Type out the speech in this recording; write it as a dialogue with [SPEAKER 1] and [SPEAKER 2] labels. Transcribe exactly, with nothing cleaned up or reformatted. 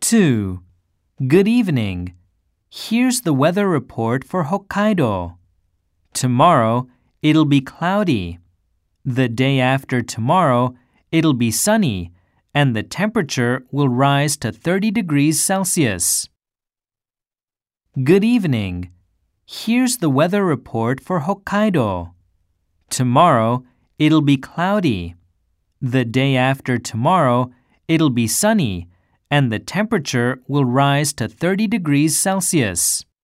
[SPEAKER 1] two. Good evening. Here's the weather report for Hokkaido. Tomorrow, it'll be cloudy. The day after tomorrow, it'll be sunny, and the temperature will rise to thirty degrees Celsius. Good evening. Here's the weather report for Hokkaido. Tomorrow, it'll be cloudy. The day after tomorrow, it'll be sunny, and the temperature will rise to thirty degrees Celsius.